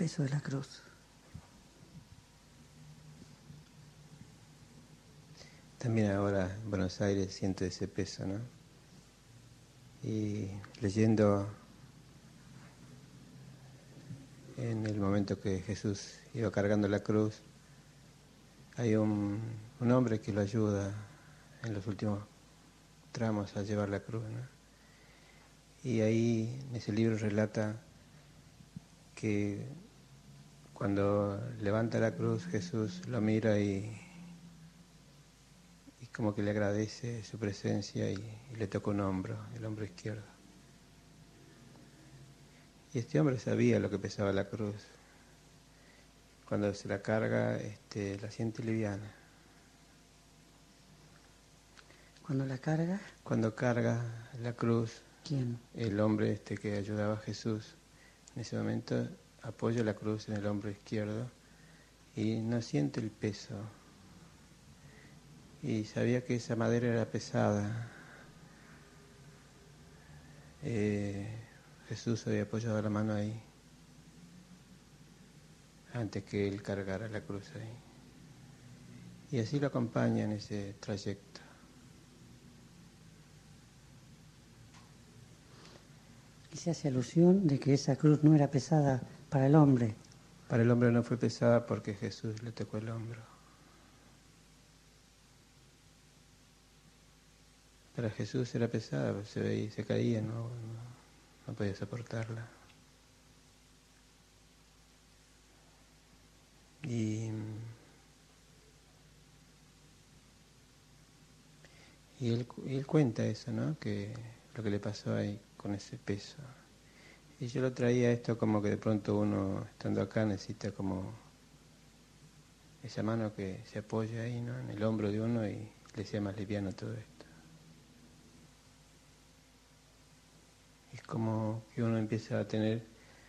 peso de la cruz. También ahora en Buenos Aires siento ese peso, ¿no? Y leyendo en el momento que Jesús iba cargando la cruz, hay un hombre que lo ayuda en los últimos tramos a llevar la cruz, ¿no? Y ahí en ese libro relata que cuando levanta la cruz Jesús lo mira y como que le agradece su presencia y le toca un hombro, el hombro izquierdo. Y este hombre sabía lo que pesaba la cruz. Cuando se la carga, la siente liviana. ¿Cuando la carga? Cuando carga la cruz, ¿quién? El hombre que ayudaba a Jesús, en ese momento apoya la cruz en el hombro izquierdo y no siente el peso. Y sabía que esa madera era pesada. Jesús había apoyado la mano ahí antes que él cargara la cruz ahí. Y así lo acompaña en ese trayecto. Y se hace alusión de que esa cruz no era pesada para el hombre. Para el hombre no fue pesada porque Jesús le tocó el hombro. Para Jesús era pesada, se veía, se caía, no podía soportarla. Y él cuenta eso, ¿no? Que lo que le pasó ahí con ese peso. Y yo lo traía esto como que de pronto uno, estando acá, necesita como esa mano que se apoya ahí, ¿no? En el hombro de uno y le sea más liviano todo esto. Es como que uno empieza a tener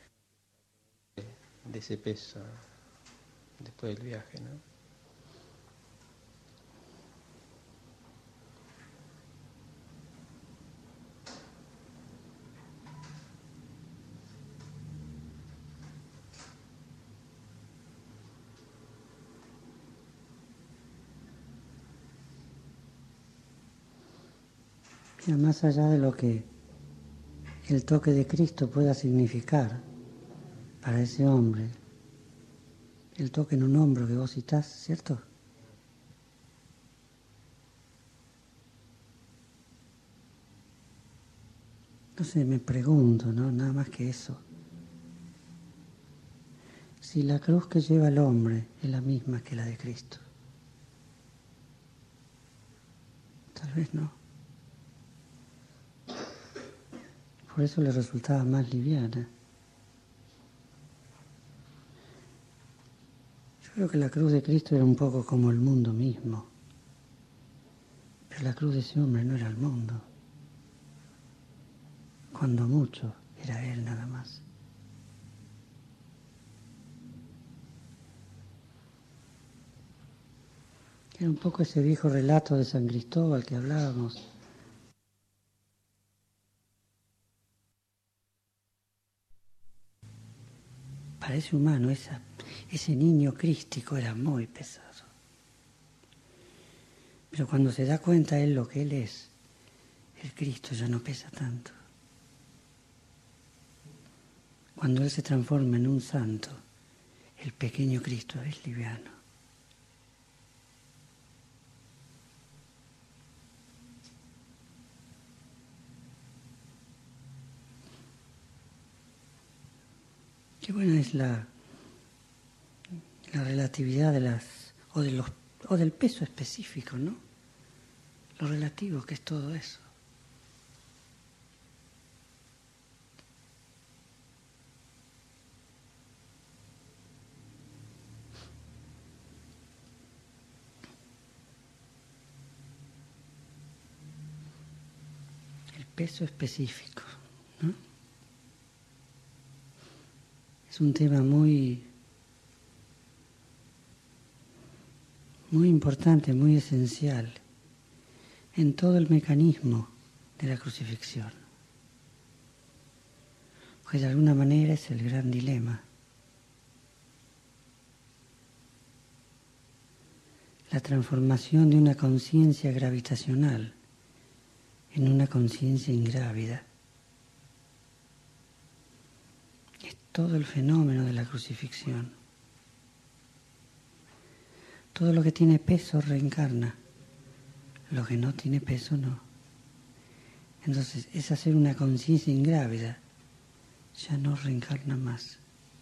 de ese peso después del viaje, ¿no? Mira, más allá de lo que el toque de Cristo pueda significar para ese hombre, el toque en un hombro que vos citás, ¿cierto? No sé, me pregunto, ¿no? Nada más que eso. Si la cruz que lleva el hombre es la misma que la de Cristo. Tal vez no. Por eso le resultaba más liviana. Yo creo que la cruz de Cristo era un poco como el mundo mismo. Pero la cruz de ese hombre no era el mundo. Cuando mucho, era él nada más. Era un poco ese viejo relato de San Cristóbal que hablábamos. Parece humano, ese niño crístico era muy pesado. Pero cuando se da cuenta él lo que él es, el Cristo ya no pesa tanto. Cuando él se transforma en un santo, el pequeño Cristo es liviano. Qué buena es la relatividad del peso específico, ¿no? Lo relativo que es todo eso. El peso específico, ¿no? Es un tema muy importante, muy esencial en todo el mecanismo de la crucifixión. Pues de alguna manera es el gran dilema. la transformación de una conciencia gravitacional en una conciencia ingrávida. Es todo el fenómeno de la crucifixión. Todo lo que tiene peso reencarna, lo que no tiene peso no. Entonces es hacer una conciencia ingrávida, ya no reencarna más.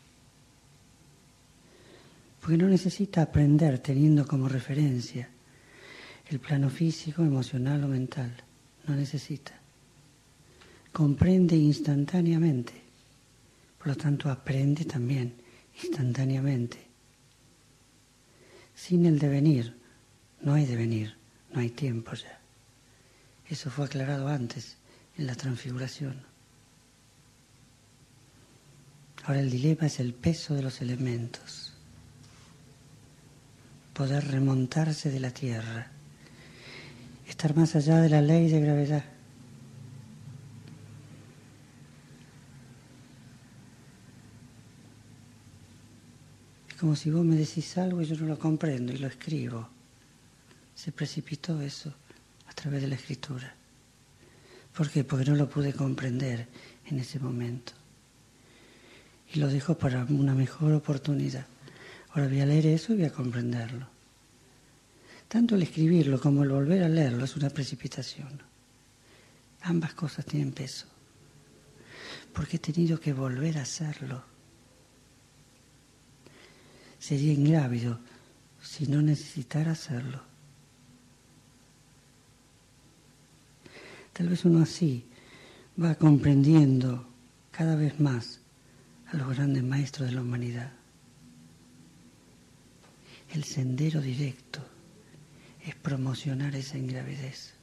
Porque no necesita aprender teniendo como referencia el plano físico, emocional o mental. No necesita. Comprende instantáneamente. Por lo tanto, aprende también instantáneamente. Sin el devenir, no hay devenir, no hay tiempo ya. Eso fue aclarado antes, en la transfiguración. Ahora el dilema es el peso de los elementos. Poder remontarse de la tierra, estar más allá de la ley de gravedad. Es como si vos me decís algo y yo no lo comprendo y lo escribo. Se precipitó eso a través de la escritura. ¿Por qué? Porque no lo pude comprender en ese momento. Y lo dejo para una mejor oportunidad. Ahora voy a leer eso y voy a comprenderlo. Tanto el escribirlo como el volver a leerlo es una precipitación. Ambas cosas tienen peso. Porque he tenido que volver a hacerlo. Sería ingrávido si no necesitara hacerlo. Tal vez uno así va comprendiendo cada vez más a los grandes maestros de la humanidad. El sendero directo es promocionar esa ingravidez.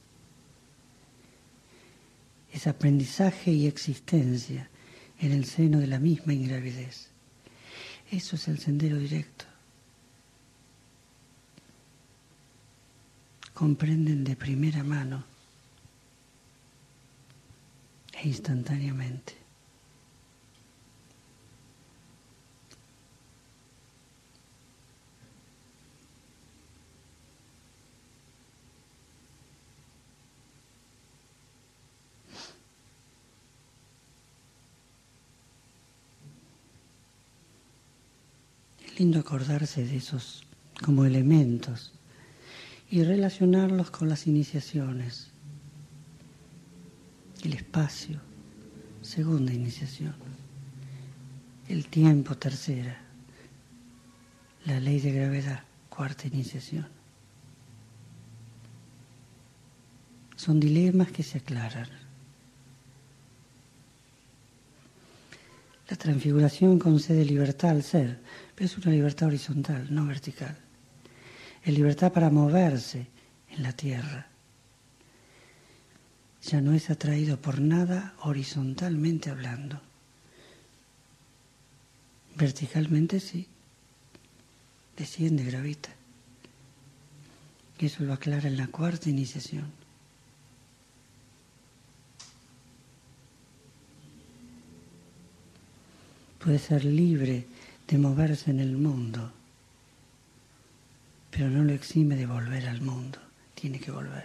Es aprendizaje y existencia en el seno de la misma ingravidez. Eso es el sendero directo. Comprenden de primera mano e instantáneamente. Es lindo acordarse de esos como elementos y relacionarlos con las iniciaciones. El espacio, segunda iniciación. El tiempo, tercera. La ley de gravedad, cuarta iniciación. Son dilemas que se aclaran. La transfiguración concede libertad al ser, pero es una libertad horizontal, no vertical. Es libertad para moverse en la tierra. Ya no es atraído por nada horizontalmente hablando. Verticalmente sí. Desciende, gravita. Y eso lo aclara en la cuarta iniciación. Puede ser libre de moverse en el mundo, pero no lo exime de volver al mundo. Tiene que volver.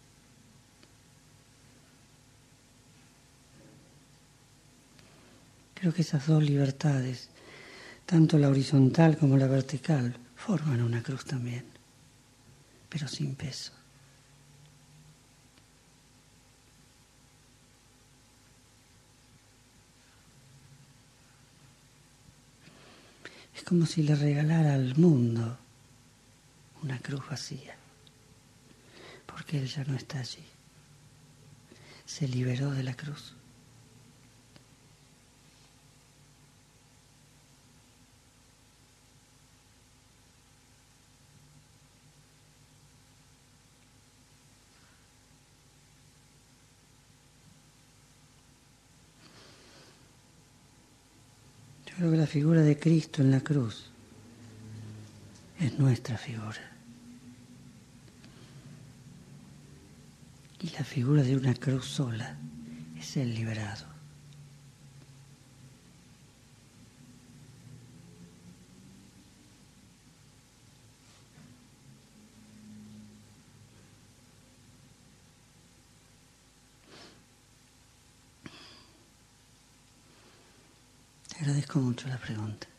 Creo que esas dos libertades, tanto la horizontal como la vertical, forman una cruz también, pero sin peso. Es como si le regalara al mundo una cruz vacía, porque él ya no está allí. Se liberó de la cruz. Yo creo que la figura de Cristo en la cruz es nuestra figura. Y la figura de una cruz sola es el liberado. Agradezco mucho la pregunta.